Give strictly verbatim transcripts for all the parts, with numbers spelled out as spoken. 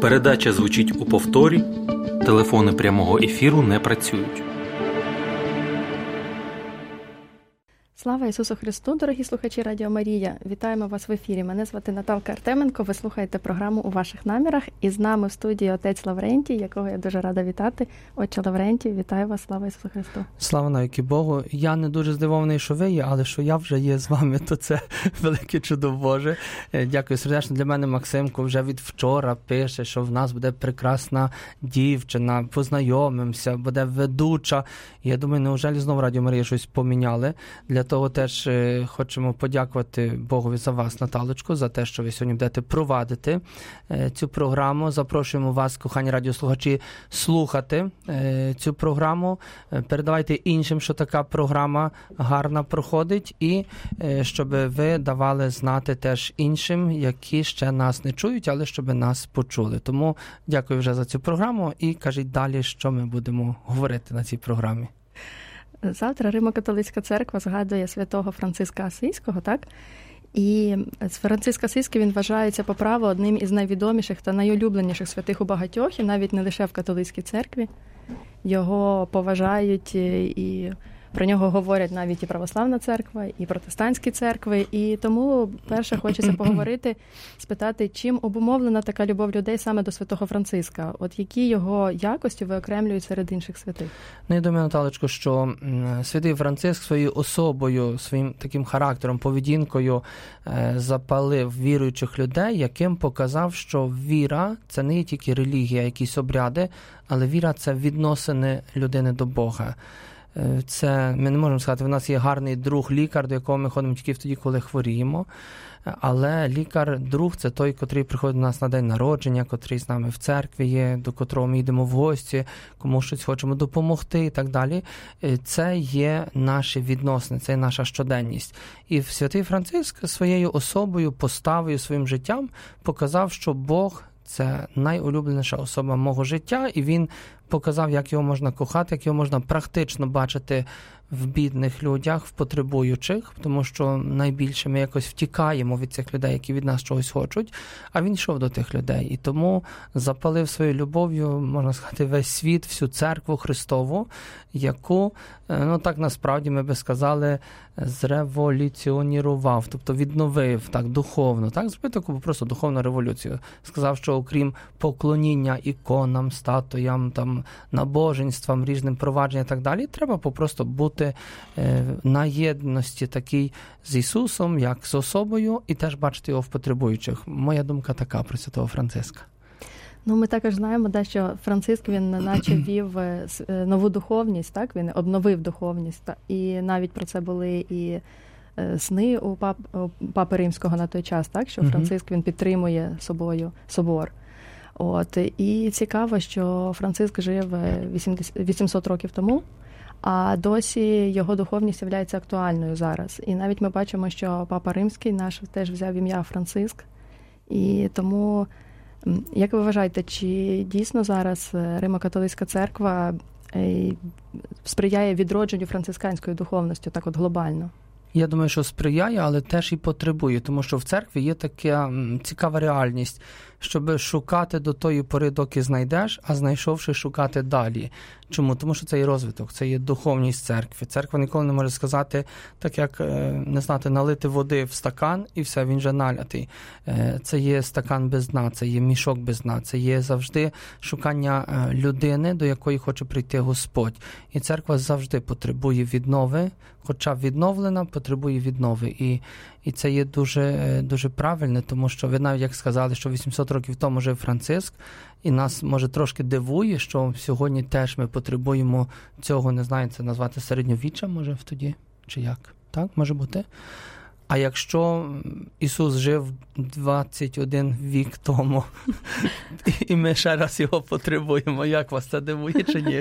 Передача звучить у повторі. Телефони прямого ефіру не працюють. Слава Ісусу Христу, дорогі слухачі Радіо Марія! Вітаємо вас в ефірі. Мене звати Наталка Артеменко. Ви слухаєте програму «У ваших намірах». І з нами в студії отець Лаврентій, якого я дуже рада вітати. Отче Лаврентій, вітаю вас. Слава Ісусу Христу! Слава навіки Богу! Я не дуже здивований, що ви є, але що я вже є з вами, то це велике чудо Боже. Дякую сердечно. Для мене Максимко вже від вчора пише, що в нас буде прекрасна дівчина, познайомимося, буде ведуча. І я думаю, неужели знову Радіо Марія щось поміняли? Для того теж хочемо подякувати Богові за вас, Наталочко, за те, що ви сьогодні будете провадити цю програму. Запрошуємо вас, кохані радіослухачі, слухати цю програму. Передавайте іншим, що така програма гарна проходить, і щоб ви давали знати теж іншим, які ще нас не чують, але щоб нас почули. Тому дякую вже за цю програму і кажіть далі, що ми будемо говорити на цій програмі. Завтра Римо-католицька церква згадує святого Франциска Асійського, так? І Франциск Асійський, він вважається по праву одним із найвідоміших та найулюбленіших святих у багатьох, і навіть не лише в католицькій церкві. Його поважають і про нього говорять навіть і православна церква, і протестантські церкви. І тому перше хочеться поговорити, спитати, чим обумовлена така любов людей саме до святого Франциска? От які його якості виокремлюють серед інших святих? Ну, я думаю, Наталочко, що святий Франциск своєю особою, своїм таким характером, поведінкою запалив віруючих людей, яким показав, що віра – це не є тільки релігія, якісь обряди, але віра – це відносини людини до Бога. Це, ми не можемо сказати, в нас є гарний друг-лікар, до якого ми ходимо тільки тоді, коли хворіємо, але лікар-друг – це той, котрий приходить до нас на день народження, котрий з нами в церкві є, до котрого ми йдемо в гості, кому щось хочемо допомогти і так далі. Це є наші відносини, це є наша щоденність. І святий Франциск своєю особою, поставою, своїм життям показав, що Бог – це найулюбленіша особа мого життя, і він показав, як його можна кохати, як його можна практично бачити в бідних людях, в потребуючих, тому що найбільше ми якось втікаємо від цих людей, які від нас чогось хочуть, а він йшов до тих людей. І тому запалив своєю любов'ю, можна сказати, весь світ, всю церкву Христову, яку, ну так насправді ми би сказали, зреволюціонірував, тобто відновив так духовно, так, зробив таку просто духовну революцію. Сказав, що окрім поклоніння іконам, статуям, там, набоженствам, різним провадженням і так далі, треба попросту бути е, на єдності такій з Ісусом, як з особою, і теж бачити його в потребуючих. Моя думка така про святого Франциска. Ну, ми також знаємо, да, що Франциск, він наче вів нову духовність, так? Він обновив духовність. Та, і навіть про це були і сни у, пап, у Папи Римського на той час, так? Що Франциск, він підтримує собою собор. От. І цікаво, що Франциск жив вісімсот років тому, а досі його духовність є актуальною зараз. І навіть ми бачимо, що Папа Римський наш теж взяв ім'я Франциск. І тому, як ви вважаєте, чи дійсно зараз Римо-католицька церква сприяє відродженню францисканської духовності так от глобально? Я думаю, що сприяє, але теж і потребує, тому що в церкві є така цікава реальність, щоб шукати до тої пори, доки знайдеш, а знайшовши, шукати далі. Чому? Тому що це є розвиток, це є духовність церкви. Церква ніколи не може сказати, так як, не знати, налити води в стакан і все, він вже налятий. Це є стакан без дна, це є мішок без дна, це є завжди шукання людини, до якої хоче прийти Господь. І церква завжди потребує віднови, хоча відновлена, потребує віднови. І, і це є дуже, дуже правильно, тому що ви навіть як сказали, що вісімсот років тому жив Франциск, і нас, може, трошки дивує, що сьогодні теж ми потребуємо цього, не знаю, це назвати середньовіччя, може, в тоді, чи як? Так, може бути? А якщо Ісус жив двадцять один вік тому, і ми ще раз його потребуємо, як вас це дивує, чи ні?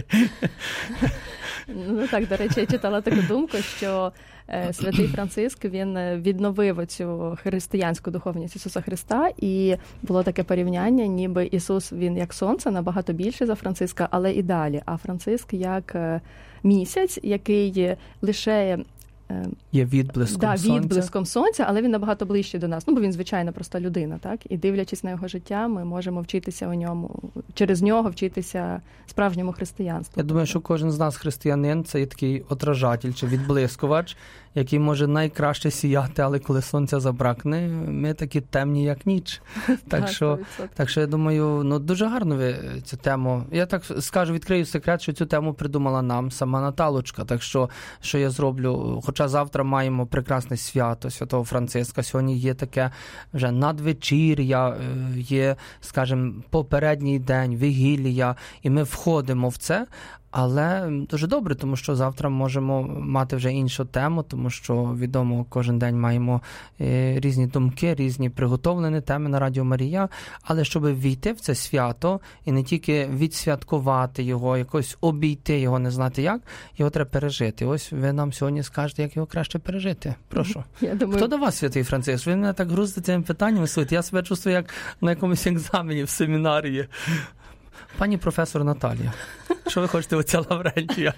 Ну так, до речі, я читала таку думку, що святий Франциск, він відновив цю християнську духовність Ісуса Христа, і було таке порівняння, ніби Ісус, він як сонце, набагато більше за Франциска, але і далі. А Франциск як місяць, який лише Є відблиском да, сонця. відблиском сонця, але він набагато ближче до нас. Ну, бо він звичайна проста людина, так? І дивлячись на його життя, ми можемо вчитися у ньому, через нього вчитися справжньому християнству. Я думаю, що кожен з нас християнин – це є такий отражатель чи відблискувач, який може найкраще сіяти, але коли сонця забракне, ми такі темні, як ніч. Так що, так що я думаю, ну дуже гарно ви цю тему. Я так скажу, відкрию секрет, що цю тему придумала нам сама Наталочка. Так що, що я зроблю, хоча завтра маємо прекрасне свято Святого Франциска, сьогодні є таке вже надвечір'я, є, скажімо, попередній день, вігілія, і ми входимо в це. Але дуже добре, тому що завтра можемо мати вже іншу тему, тому що, відомо, кожен день маємо різні думки, різні приготовлені теми на Радіо Марія, але щоб війти в це свято і не тільки відсвяткувати його, якось обійти його, не знати як, його треба пережити. Ось ви нам сьогодні скажете, як його краще пережити. Прошу. Я думаю... Хто до вас, святий Франциск? Ви мене так грузите цим питанням, слухайте, я себе чувствую як на якомусь екзамені в семінарії. Пані професор Наталія, що ви хочете оця Лаврентія?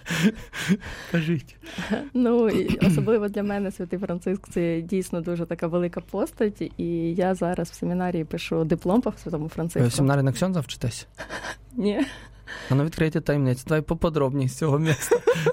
Кажіть. Ну, і особливо для мене святий Франциск – це дійсно дуже така велика постать, і я зараз в семінарії пишу диплом по святому Франциску. Ви в семінарії на ксьондза вчитесь? Ні. А ну відкрийте таємницю, давай поподробніше з цього міста.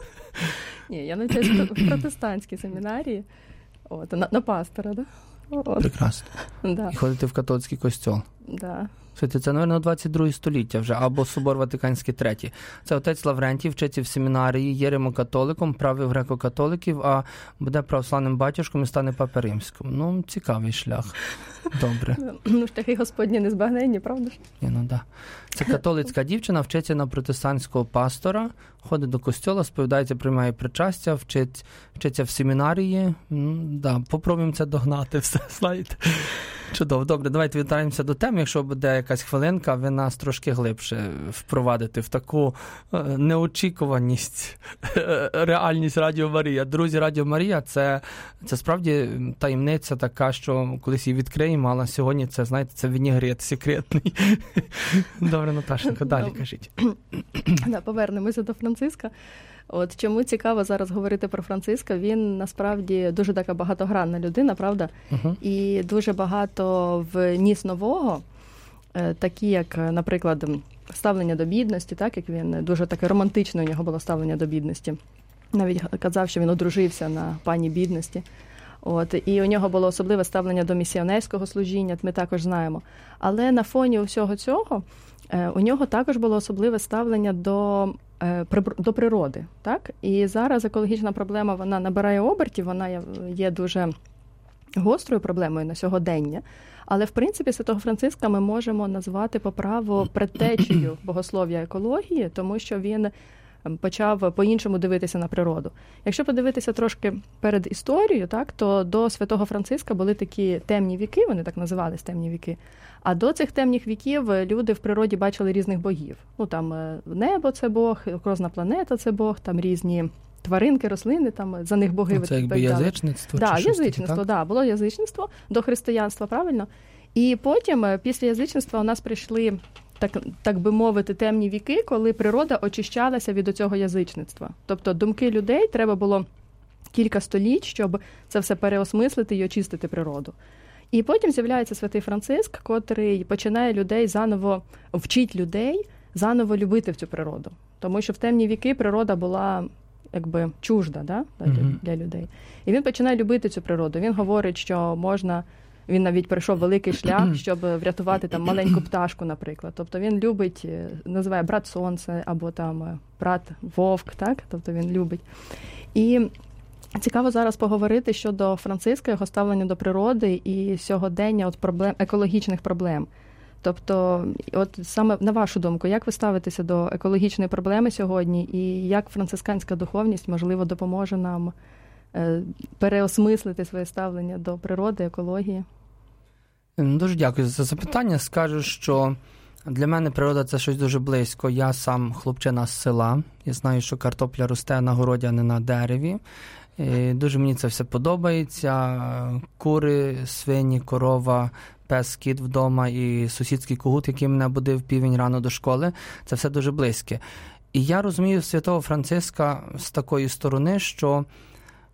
Ні, я навчаюся в протестантській семінарії, от, на, на пастора, да? От. Прекрасно. Да. І ходите в католицький костьол. Да. Слухайте, це, мабуть, двадцять друге століття вже, або Собор Ватиканський третій. Це отець Лаврентій вчиться в семінарії, є римокатоликом, правив греко-католиків, а буде православним батюшком і стане папи римським. Ну, цікавий шлях. Добре. Ну, шляхи Господні незбагненні, правда ж? Ні, ну да. Це католицька дівчина, вчиться на протестантського пастора, ходить до костьола, сповідається, приймає причастя, вчить, вчиться в семінарії. Ну, да, попробуємо це догнати все, знаєте. Чудово. Добре, давайте вітаємося до теми. Якщо буде якась хвилинка, ви нас трошки глибше впровадите в таку неочікуваність, реальність Радіо Марія. Друзі, Радіо Марія – це, це справді таємниця така, що колись її відкриємо, але сьогодні це, знаєте, це вінігрет секретний. Добре, Наташенько, далі кажіть. Да, повернемося до Франциска. От чому цікаво зараз говорити про Франциска, він насправді дуже така багатогранна людина, правда? Uh-huh. І дуже багато вніс нового, такі як, наприклад, ставлення до бідності, так, як він дуже таке романтичне у нього було ставлення до бідності. Навіть казав, що він одружився на пані бідності. От, і у нього було особливе ставлення до місіонерського служіння, ми також знаємо. Але на фоні усього цього у нього також було особливе ставлення до до природи, так? І зараз екологічна проблема, вона набирає обертів, вона є дуже гострою проблемою на сьогодення. Але, в принципі, святого Франциска ми можемо назвати по праву предтечею богослов'я екології, тому що він почав по-іншому дивитися на природу. Якщо подивитися трошки перед історією, так, то до святого Франциска були такі темні віки, вони так називались темні віки. А до цих темних віків люди в природі бачили різних богів. Ну, там небо – це Бог, кожна планета – це Бог, там різні тваринки, рослини, там за них боги відповідали. Це якби язичництво? Да, чи язичництво, так, да, було язичництво до християнства, правильно? І потім, після язичництва, у нас прийшли, так, так би мовити, темні віки, коли природа очищалася від цього язичництва. Тобто думки людей треба було кілька століть, щоб це все переосмислити і очистити природу. І потім з'являється святий Франциск, котрий починає людей заново, вчить людей заново любити в цю природу. Тому що в темні віки природа була якби чужда, да, для, mm-hmm. для людей. І він починає любити цю природу. Він говорить, що можна, він навіть пройшов великий шлях, щоб врятувати там маленьку пташку, наприклад. Тобто він любить, називає брат сонце або там брат вовк, так? Тобто він любить. І цікаво зараз поговорити щодо Франциска, його ставлення до природи і сьогодення от проблем, екологічних проблем. Тобто, от саме на вашу думку, як ви ставитеся до екологічної проблеми сьогодні і як францисканська духовність, можливо, допоможе нам е, переосмислити своє ставлення до природи, екології? Дуже дякую за запитання. Скажу, що для мене природа – це щось дуже близько. Я сам хлопчина з села. Я знаю, що картопля росте на городі, а не на дереві. І дуже мені це все подобається. Кури, свині, корова, пес, кіт вдома і сусідський когут, який мене будив півень рано до школи. Це все дуже близьке. І я розумію святого Франциска з такої сторони, що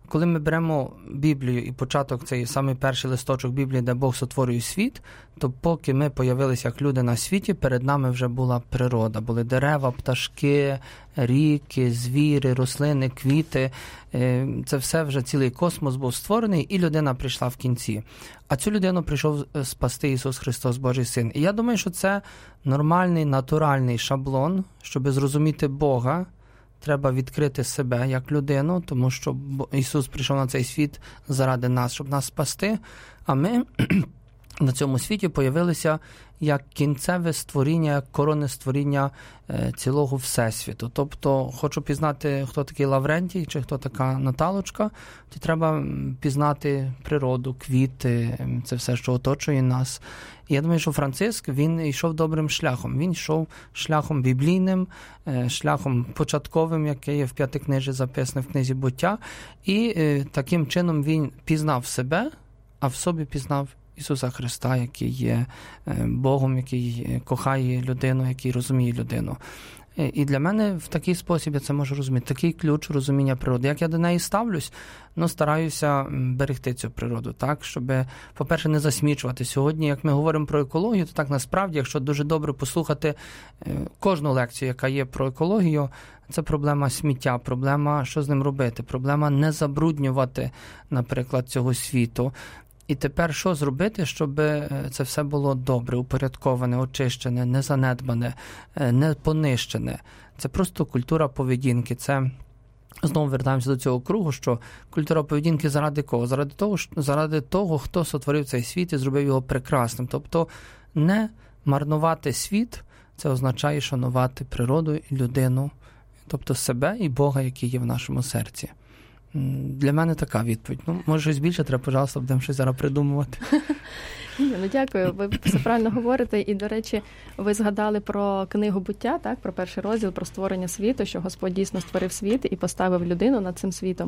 коли ми беремо Біблію і початок, цей самий перший листочок Біблії, де Бог сотворює світ, то поки ми появилися як люди на світі, перед нами вже була природа. Були дерева, пташки, ріки, звіри, рослини, квіти. Це все вже цілий космос був створений, і людина прийшла в кінці. А цю людину прийшов спасти Ісус Христос, Божий Син. І я думаю, що це нормальний, натуральний шаблон, щоб зрозуміти Бога, треба відкрити себе як людину, тому що Ісус прийшов на цей світ заради нас, щоб нас спасти, а ми на цьому світі появилися як кінцеве створіння, як коронне створіння цілого Всесвіту. Тобто, хочу пізнати, хто такий Лаврентій, чи хто така Наталочка, то треба пізнати природу, квіти, це все, що оточує нас. І я думаю, що Франциск, він йшов добрим шляхом. Він йшов шляхом біблійним, шляхом початковим, який є в П'ятикнижі записане в книзі «Буття». І таким чином він пізнав себе, а в собі пізнав Ісуса Христа, який є Богом, який кохає людину, який розуміє людину. І для мене в такий спосіб я це можу розуміти. Такий ключ розуміння природи. Як я до неї ставлюсь, ну, стараюся берегти цю природу, так, щоб, по-перше, не засмічувати. Сьогодні, як ми говоримо про екологію, то так насправді, якщо дуже добре послухати кожну лекцію, яка є про екологію, це проблема сміття, проблема, що з ним робити, проблема не забруднювати, наприклад, цього світу. І тепер що зробити, щоб це все було добре, упорядковане, очищене, не занедбане, не понищене? Це просто культура поведінки. Це, знову вертаємося до цього кругу, що культура поведінки заради кого? Заради того, заради того, хто сотворив цей світ і зробив його прекрасним. Тобто не марнувати світ, це означає шанувати природу і людину, тобто себе і Бога, який є в нашому серці. Для мене така відповідь. Ну, може, щось більше треба, пожалуйста, будемо щось зараз придумувати. Ні, ну дякую, ви все правильно говорите. І, до речі, ви згадали про книгу «Буття», так, про перший розділ, про створення світу, що Господь дійсно створив світ і поставив людину над цим світом.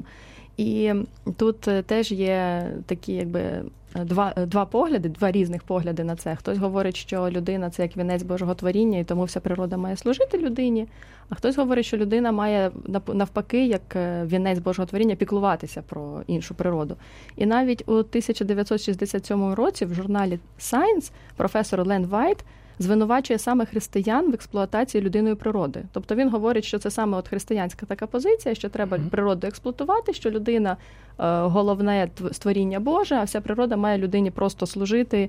І тут теж є такі, якби, два, два погляди, два різних погляди на це. Хтось говорить, що людина – це як вінець Божого творіння, і тому вся природа має служити людині. А хтось говорить, що людина має, навпаки, як вінець Божого творіння, піклуватися про іншу природу. І навіть у тисяча дев'ятсот шістдесят сьомому році в журналі Science професор Лен Вайт звинувачує саме християн в експлуатації людиною природи. Тобто він говорить, що це саме от християнська така позиція, що треба природу експлуатувати, що людина – головне створіння Боже, а вся природа має людині просто служити.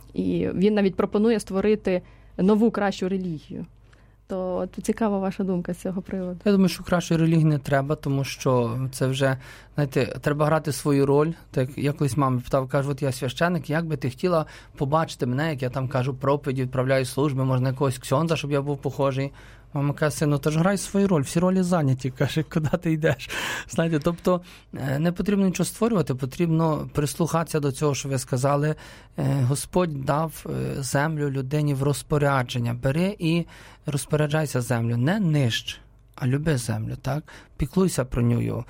І він навіть пропонує створити нову, кращу релігію. То от цікава ваша думка з цього приводу. Я думаю, що кращої релігії не треба, тому що це вже, знаєте, треба грати свою роль. Так, я колись мамі питав, кажу, от я священник, як би ти хотіла побачити мене, як я там кажу проповіді, відправляю служби, можна якогось ксьондза, щоб я був похожий. Мама каже, сину, ти ж грай свою роль, всі ролі зайняті, каже, куди ти йдеш. Знаєте, тобто не потрібно нічого створювати, потрібно прислухатися до цього, що ви сказали. Господь дав землю людині в розпорядження. Бери і розпоряджайся землю, не нищ, а люби землю, так? Піклуйся про нею.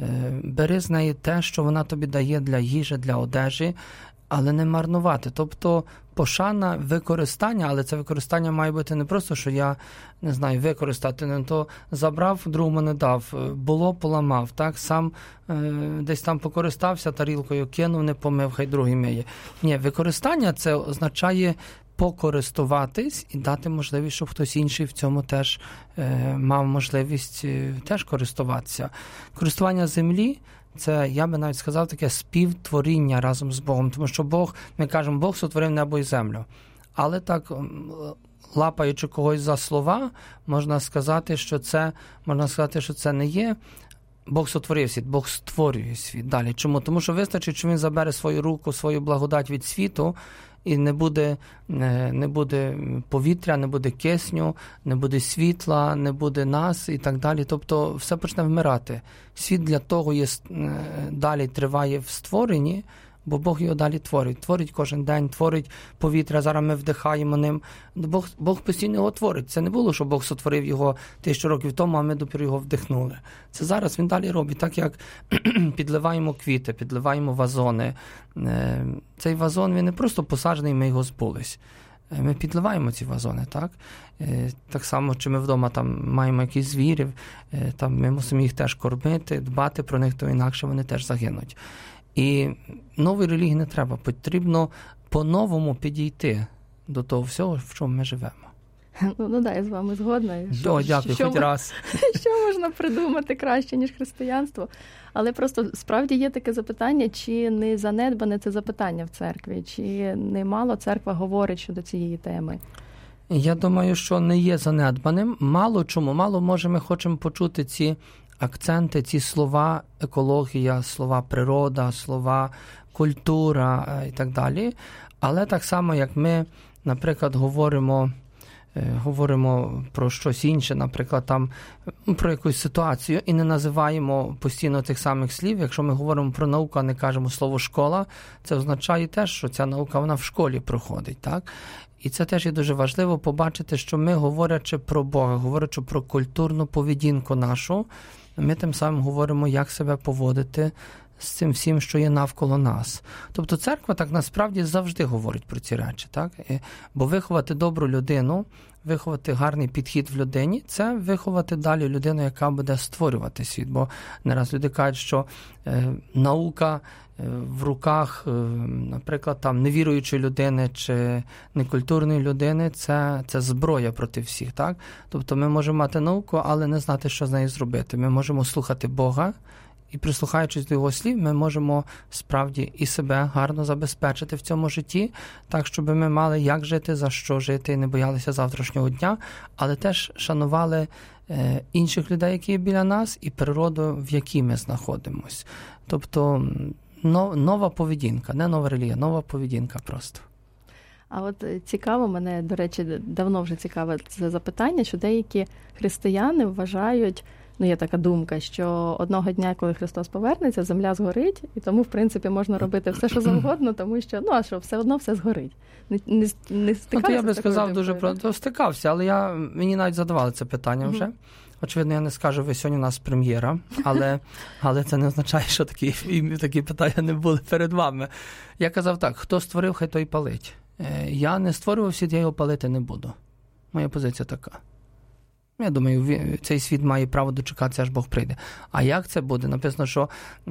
Бери з неї те, що вона тобі дає для їжі, для одежі, але не марнувати. Тобто пошана, використання, але це використання має бути не просто, що я, не знаю, використати, не то забрав, другому не дав, було, поламав, так, сам е, десь там покористався тарілкою, кинув, не помив, хай другий миє. Ні, використання це означає покористуватись і дати можливість, щоб хтось інший в цьому теж е, мав можливість е, теж користуватися. Користування землі – це, я би навіть сказав, таке співтворіння разом з Богом, тому що Бог, ми кажемо, Бог сотворив небо і землю. Але так, лапаючи когось за слова, можна сказати, що це, можна сказати, що це не є Бог сотворив світ, Бог створює світ. Далі. Чому? Тому що вистачить, що він забере свою руку, свою благодать від світу, і не буде, не буде повітря, не буде кисню, не буде світла, не буде нас і так далі. Тобто все почне вмирати. Світ для того є, далі триває в створенні, бо Бог його далі творить. Творить кожен день, творить повітря, зараз ми вдихаємо ним. Бог, Бог постійно його творить. Це не було, що Бог сотворив його тисячу років тому, а ми допіру його вдихнули. Це зараз він далі робить. Так як підливаємо квіти, підливаємо вазони. Цей вазон, він не просто посаджений, ми його збулись. ми підливаємо ці вазони, так? Так само, чи ми вдома там маємо якісь звірів, там ми мусимо їх теж кормити, дбати про них, то інакше вони теж загинуть. І нової релігії не треба, потрібно по-новому підійти до того всього, в чому ми живемо. Ну, ну да, я з вами згодна. Що, О, дякую, що, хоч раз. Що можна придумати краще, ніж християнство? Але просто справді є таке запитання, чи не занедбане це запитання в церкві, чи не мало церква говорить щодо цієї теми? Я думаю, що не є занедбаним. Мало чому, мало, може, ми хочемо почути ці акценти, ці слова екологія, слова природа, слова культура і так далі. Але так само, як ми, наприклад, говоримо говоримо про щось інше, наприклад, там про якусь ситуацію і не називаємо постійно тих самих слів. Якщо ми говоримо про науку, а не кажемо слово «школа», це означає теж, що ця наука, вона в школі проходить, так? І це теж є дуже важливо побачити, що ми, говорячи про Бога, говорячи про культурну поведінку нашу, ми тим самим говоримо, як себе поводити з цим всім, що є навколо нас. Тобто церква так насправді завжди говорить про ці речі, так? Бо виховати добру людину, виховати гарний підхід в людині, це виховати далі людину, яка буде створювати світ. Бо не раз люди кажуть, що е, наука е, в руках, е, наприклад, там невіруючої людини чи некультурної людини, це, це зброя проти всіх, так? Тобто ми можемо мати науку, але не знати, що з нею зробити. Ми можемо слухати Бога, і прислухаючись до його слів, ми можемо справді і себе гарно забезпечити в цьому житті, так, щоб ми мали як жити, за що жити, і не боялися завтрашнього дня, але теж шанували е, інших людей, які є біля нас, і природу, в якій ми знаходимось. Тобто но, нова поведінка, не нова релігія, нова поведінка просто. А от цікаво, мене, до речі, давно вже цікаве це запитання, що деякі християни вважають, ну, є така думка, що одного дня, коли Христос повернеться, земля згорить, і тому, в принципі, можна робити все, що завгодно, тому що, ну, а що, все одно все згорить. Не, не, не стикався? Ну, я би сказав дуже про то стикався, але я, мені навіть задавали це питання вже. Mm-hmm. Очевидно, я не скажу, ви сьогодні у нас прем'єра, але, але це не означає, що такі, такі питання не були перед вами. Я казав так, хто створив, хай той палить. Я не створював світ, я його палити не буду. Моя позиція така. Я думаю, цей світ має право дочекатися, аж Бог прийде. А як це буде? Написано, що,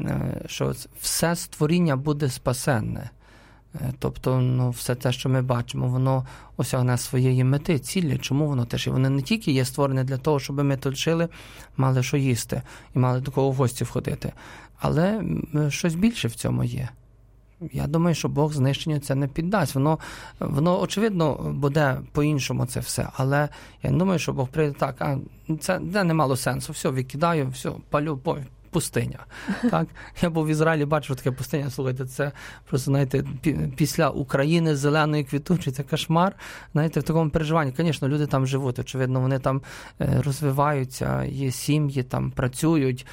що все створіння буде спасенне. Тобто, ну, все те, що ми бачимо, воно осягне своєї мети, цілі. Чому воно теж? І воно не тільки є створене для того, щоб ми тут жили, мали що їсти і мали до кого в гості входити. Але щось більше в цьому є. Я думаю, що Бог знищенню це не піддасть. Воно, воно очевидно, буде по-іншому це все. Але я не думаю, що Бог прийде так, а це не мало сенсу. Все, викидаю, все, палю, пустиня. Так? Я був в Ізраїлі, бачив таке пустиня. Слухайте, це просто, знаєте, після України зеленої квітучої, це кошмар. Знаєте, в такому переживанні. Звісно, люди там живуть, очевидно, вони там розвиваються, є сім'ї, там працюють,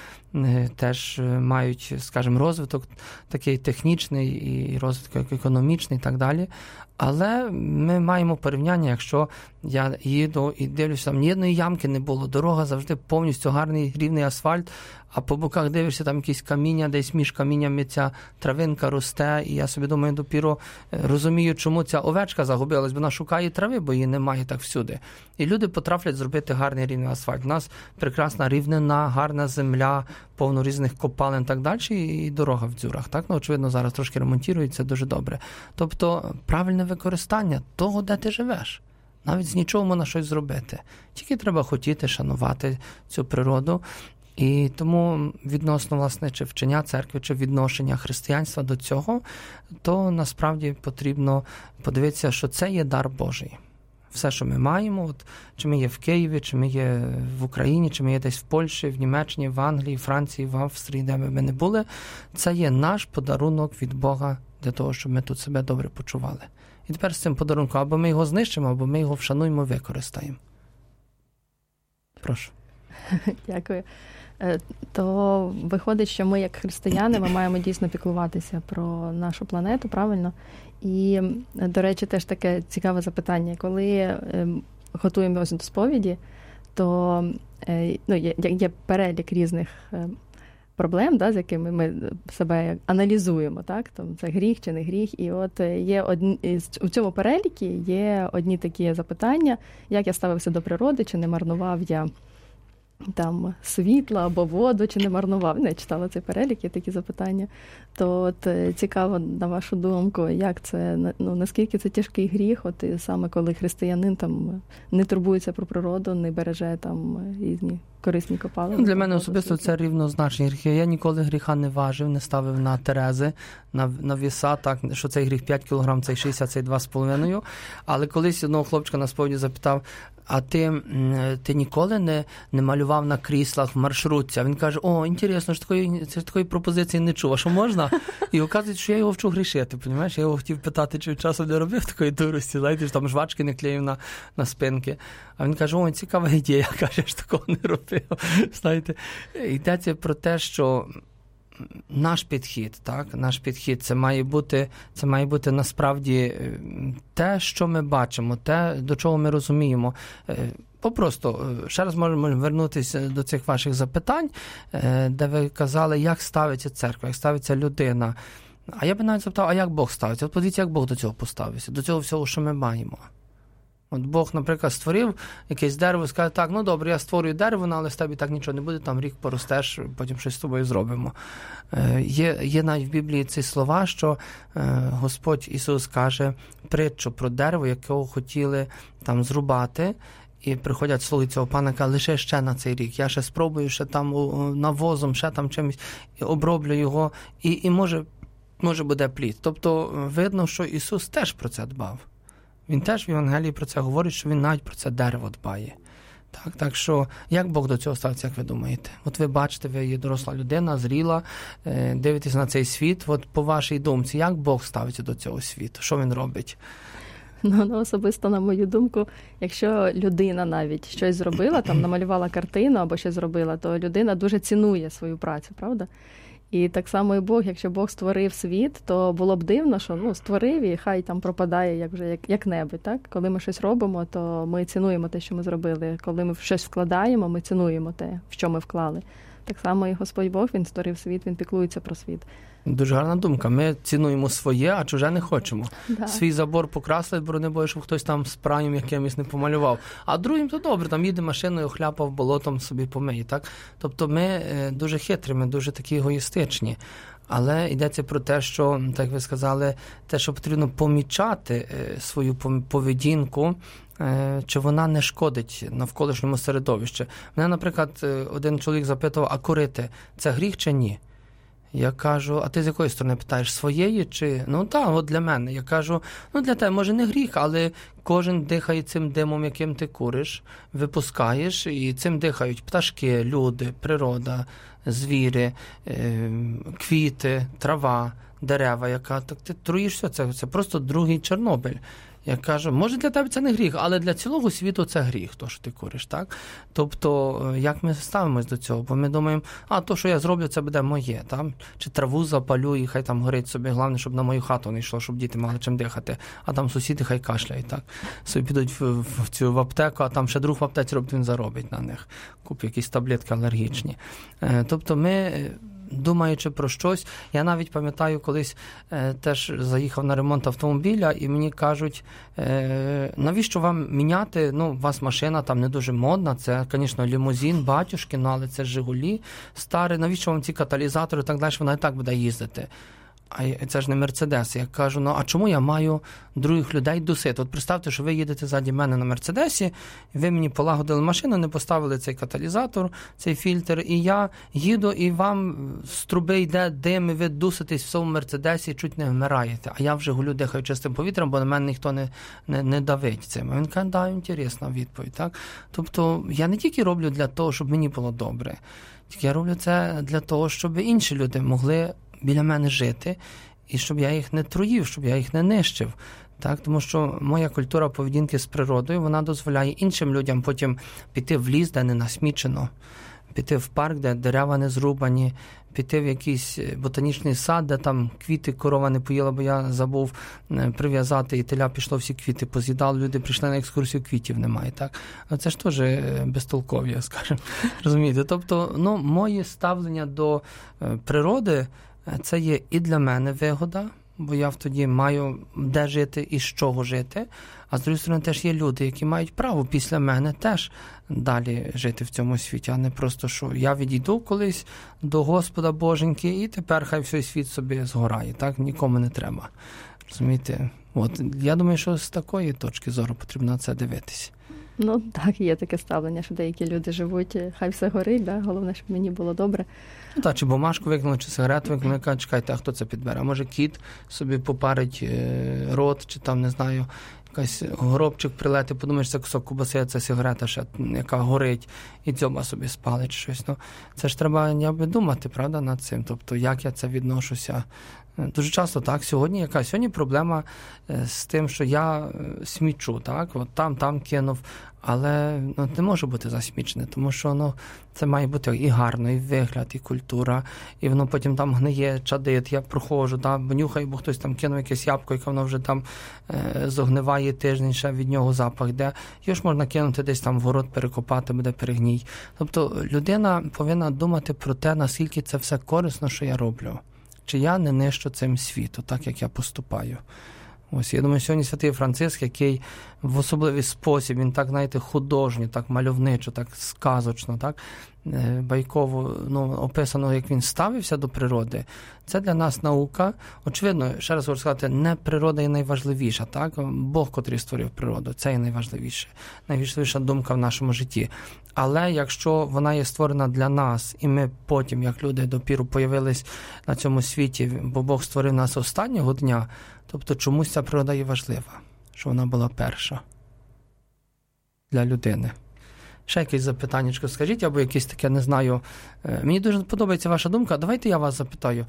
теж мають, скажімо, розвиток такий технічний і розвиток економічний і так далі. Але ми маємо порівняння, якщо я їду і дивлюся, там ні одної ямки не було, дорога завжди повністю гарний рівний асфальт, а по боках дивишся, там якісь каміння, десь між каміннями ця травинка росте, і я собі думаю, допіру розумію, чому ця овечка загубилась, бо вона шукає трави, бо її немає так всюди. І люди потраплять зробити гарний рівний асфальт. У нас прекрасна рівнина, гарна земля, повно різних копалин і так далі, і дорога в дзюрах. Так? Ну, очевидно, зараз трошки ремонтується, дуже добре. Тобто, правильне використання того, де ти живеш. Навіть з нічого можна щось зробити. Тільки треба хотіти шанувати цю природу. І тому відносно, власне, чи вчення церкви, чи відношення християнства до цього, то насправді потрібно подивитися, що це є дар Божий. Все, що ми маємо, от, чи ми є в Києві, чи ми є в Україні, чи ми є десь в Польщі, в Німеччині, в Англії, Франції, в Австрії, де ми не були, це є наш подарунок від Бога для того, щоб ми тут себе добре почували. І тепер з цим подарунком або ми його знищимо, або ми його вшануємо, використаємо. Прошу. Дякую. То виходить, що ми, як християни, ми маємо дійсно піклуватися про нашу планету, правильно? І, до речі, теж таке цікаве запитання. Коли готуємося до сповіді, то ну, є, є перелік різних проблем, да, з якими ми себе аналізуємо, так, там це гріх чи не гріх. І от є одні, у цьому переліку є одні такі запитання, як я ставився до природи, чи не марнував я там світла або воду, чи не марнував. Не читала цей перелік, є такі запитання. То от цікаво, на вашу думку, як це, ну, наскільки це тяжкий гріх, от і саме коли християнин там не турбується про природу, не береже там різні корисні копалини. Для мене особисто це рівнозначні гріхи. Я ніколи гріха не важив, не ставив на терези, на, на віса, так, що цей гріх п'ять кілограм, цей шістдесят, цей два з половиною. Але колись одного хлопчика на сповіді запитав, а ти, ти ніколи не, не малював на кріслах в маршрутці? А він каже, о, інтересно, що такої, це такої пропозиції не чув, а що можна? І оказується, що я його вчу грішити, розумієш? Я його хотів питати, чи часом не робив такої дурості, знаєте, що там жвачки не клеїв на, на спинки. А він каже, о, цікава ідея, каже, що такого не робив. Знаєте, йдеться про те, що наш підхід, так, наш підхід, це має бути, це має бути насправді те, що ми бачимо, те, до чого ми розуміємо. Попросту, ще раз можемо вернутися до цих ваших запитань, де ви казали, як ставиться церква, як ставиться людина. А я би навіть запитав, а як Бог ставиться? От подивіться, як Бог до цього поставився, до цього всього, що ми маємо. От Бог, наприклад, створив якесь дерево, скаже, так, ну добре, я створюю дерево, але з тебе так нічого не буде, там рік поростеш, потім щось з тобою зробимо. Е, є, є навіть в Біблії ці слова, що е, Господь Ісус каже притчу про дерево, якого хотіли там зрубати, і приходять слуги цього пана, каже, лише ще на цей рік, я ще спробую, ще там навозом, ще там чимось, і оброблю його, і, і може, може буде плід. Тобто видно, що Ісус теж про це дбав. Він теж в Євангелії про це говорить, що він навіть про це дерево дбає. Так, так що, як Бог до цього ставиться, як ви думаєте? От ви бачите, ви є доросла людина, зріла, дивитесь на цей світ, от по вашій думці, як Бог ставиться до цього світу? Що він робить? Ну, ну, особисто, на мою думку, якщо людина навіть щось зробила, там намалювала картину або щось зробила, то людина дуже цінує свою працю, правда? І так само і Бог, якщо Бог створив світ, то було б дивно, що ну, створив і хай там пропадає як вже як, як-небудь, так? Коли ми щось робимо, то ми цінуємо те, що ми зробили. Коли ми щось вкладаємо, ми цінуємо те, в що ми вклали. Так само і Господь Бог, Він створив світ, Він піклується про світ. Дуже гарна думка. Ми цінуємо своє, а чуже не хочемо. Да. Свій забор покрасили, бо не бою, щоб хтось там з праєм якимось не помалював. А другим то добре, там їде машиною, хляпав болотом, собі помиє, так? Тобто ми дуже хитрі, ми дуже такі егоїстичні. Але йдеться про те, що, так ви сказали, те, що потрібно помічати свою поведінку, чи вона не шкодить навколишньому середовищі. Мене, наприклад, один чоловік запитував, а курити – це гріх чи ні? Я кажу, а ти з якої сторони питаєш, своєї чи? Ну так, от для мене. Я кажу, ну для тебе може не гріх, але кожен дихає цим димом, яким ти куриш, випускаєш, і цим дихають пташки, люди, природа, звірі, квіти, трава, дерева, яка, так ти труїшся, це, це просто другий Чорнобиль. Я кажу, може для тебе це не гріх, але для цілого світу це гріх, то, що ти куриш, так? Тобто, як ми ставимось до цього? Бо ми думаємо, а то, що я зроблю, це буде моє, там? Чи траву запалю і хай там горить собі, головне, щоб на мою хату не йшло, щоб діти мали чим дихати, а там сусіди хай кашляють, так? Собі підуть в, в, в цю в аптеку, а там ще друг в аптеці робить, він заробить на них, купить якісь таблетки алергічні. Тобто ми... думаючи про щось. Я навіть пам'ятаю, колись е, теж заїхав на ремонт автомобіля, і мені кажуть, е, навіщо вам міняти, ну, у вас машина там не дуже модна, це, звісно, лімузин, батюшки, ну, але це Жигулі старі, навіщо вам ці каталізатори і так далі, вона і так буде їздити. А це ж не Мерседес. Я кажу, ну а чому я маю других людей дусити? От представте, що ви їдете ззаді мене на Мерседесі, ви мені полагодили машину, не поставили цей каталізатор, цей фільтр, і я їду, і вам з труби йде дим, і ви дуситесь в своєму Мерседесі, чуть не вмираєте. А я вже гулю, дихаю чистим повітрям, бо на мене ніхто не, не, не давить цим. А він каже, да, інтересна відповідь. Так? Тобто я не тільки роблю для того, щоб мені було добре, тільки я роблю це для того, щоб інші люди могли біля мене жити, і щоб я їх не труїв, щоб я їх не нищив. Так? Тому що моя культура поведінки з природою, вона дозволяє іншим людям потім піти в ліс, де не насмічено, піти в парк, де дерева не зрубані, піти в якийсь ботанічний сад, де там квіти корова не поїла, бо я забув прив'язати, і теля пішло, всі квіти поз'їдали, люди прийшли на екскурсію, квітів немає, так? Це ж теж безтолков'я, скажімо, розумієте? Тобто, ну, моє ставлення до природи, це є і для мене вигода, бо я тоді маю де жити і з чого жити, а з другої сторони теж є люди, які мають право після мене теж далі жити в цьому світі, а не просто, що я відійду колись до Господа Боженьки і тепер хай всій світ собі згорає, так? Нікому не треба. Розумієте? От, я думаю, що з такої точки зору потрібно на це дивитися. Ну, так, є таке ставлення, що деякі люди живуть, хай все горить, да? Головне, щоб мені було добре. Ну, так, чи бумажку викинули, чи сигарету викинули, кажуть, чекайте, а хто це підбере? А може кіт собі попарить рот, чи там, не знаю, якийсь горобчик прилети, подумаєш, це кусок кубаси, а це сигарета ще, яка горить, і дзьоба собі спалить щось. Ну, це ж треба, я би, думати, правда, над цим. Тобто, як я це відношуся. Дуже часто так, сьогодні яка? Сьогодні проблема з тим, що я смічу, так, от там, там кинув, але ну, не може бути засмічене, тому що ну, це має бути і гарно, і вигляд, і культура, і воно потім там гниє, чадить, я проходжу, да, бо нюхаю, бо хтось там кинув якесь ябко, яке воно вже там е, зогниває тиждень, ще від нього запах йде, його ж можна кинути десь там в город, перекопати, буде перегній. Тобто людина повинна думати про те, наскільки це все корисно, що я роблю. Чи я не нищу цим світу, так як я поступаю. Ось, я думаю, сьогодні святий Франциск, який в особливий спосіб, він так, знаєте, художньо, так мальовничо, так сказочно, так байково, ну, описано, як він ставився до природи, це для нас наука. Очевидно, ще раз хочу сказати, не природа є найважливіша, так? Бог, котрий створив природу, це є найважливіше. Найважливіша думка в нашому житті. Але якщо вона є створена для нас, і ми потім, як люди, допіру появились на цьому світі, бо Бог створив нас останнього дня, тобто чомусь ця природа є важлива, що вона була перша для людини. Ще якесь запитаннячко скажіть, або якесь таке, не знаю. Мені дуже подобається ваша думка. Давайте я вас запитаю.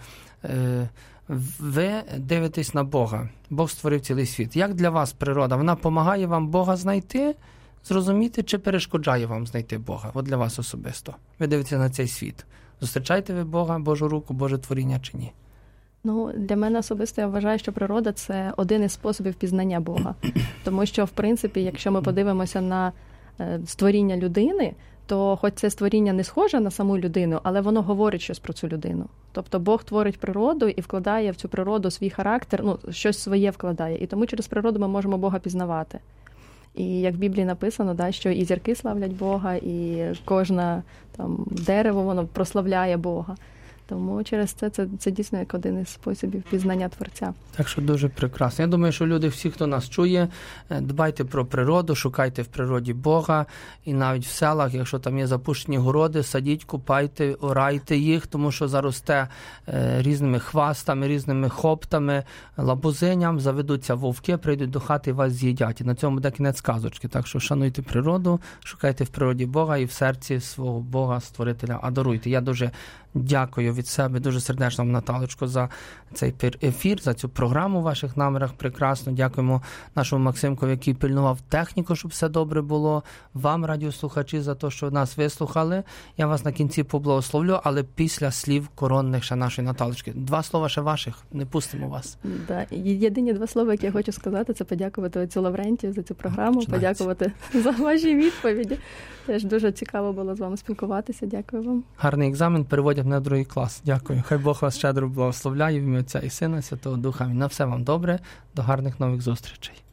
Ви дивитесь на Бога. Бог створив цілий світ. Як для вас природа? Вона допомагає вам Бога знайти, зрозуміти, чи перешкоджає вам знайти Бога? От для вас особисто. Ви дивитеся на цей світ. Зустрічаєте ви Бога, Божу руку, Боже творіння чи ні? Ну, для мене особисто я вважаю, що природа – це один із способів пізнання Бога. Тому що, в принципі, якщо ми подивимося на створіння людини, то хоч це створіння не схоже на саму людину, але воно говорить щось про цю людину. Тобто Бог творить природу і вкладає в цю природу свій характер, ну, щось своє вкладає. І тому через природу ми можемо Бога пізнавати. І як в Біблії написано, да, що і зірки славлять Бога, і кожне там дерево, воно прославляє Бога. Тому через це, це це дійсно як один із способів пізнання Творця. Так що дуже прекрасно. Я думаю, що люди, всі, хто нас чує, дбайте про природу, шукайте в природі Бога. І навіть в селах, якщо там є запущені городи, садіть, купайте, орайте їх, тому що заросте різними хвастами, різними хоптами, лабузиням, заведуться вовки, прийдуть до хати і вас з'їдять. І на цьому буде кінець казочки. Так що шануйте природу, шукайте в природі Бога і в серці свого Бога, Створителя аdoруйте. Я дуже дякую від себе, дуже сердечно вам, Наталочко, за цей ефір, за цю програму в ваших намірах. Прекрасно. Дякуємо нашому Максимкові, який пильнував техніку, щоб все добре було. Вам, радіослухачі, за те, що нас вислухали. Я вас на кінці поблагословлю, але після слів коронних ще нашої Наталочки. Два слова ще ваших, не пустимо вас. Да. Єдині два слова, які я хочу сказати, це подякувати отцю Лаврентію за цю програму, Починається. Подякувати за ваші відповіді. Теж дуже цікаво було з вами спілкуватися. Дякую вам. Гарний екзамен, переводять на другий клас. Дякую. Хай Бог вас щедро благословляє в ім'я Отця і Сина, Святого Духа. На все вам добре. До гарних нових зустрічей.